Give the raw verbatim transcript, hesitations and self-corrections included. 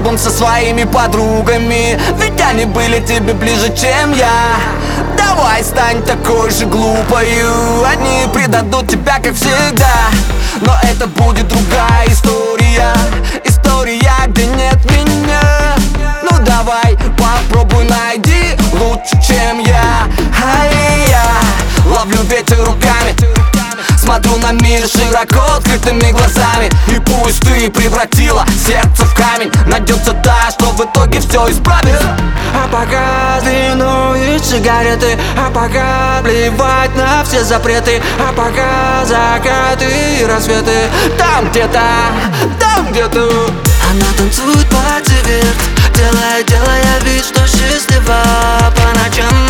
рядом со своими подругами, ведь они были тебе ближе, чем я. Давай стань такой же глупою, они предадут тебя, как всегда. Но это будет другая история, история, где нет меня. Ну давай, попробуй, найди лучше, чем я. Ай, я ловлю ветер руками, смотрю на мир широко открытыми глазами. И пусть ты превратила сердце в камень, найдется та, что в итоге все исправит. А пока вино и сигареты, а пока плевать на все запреты, а пока закаты и рассветы. Там где-то, там где-то она танцует пальцы вверх, делая, делая вид, что счастлива по ночам.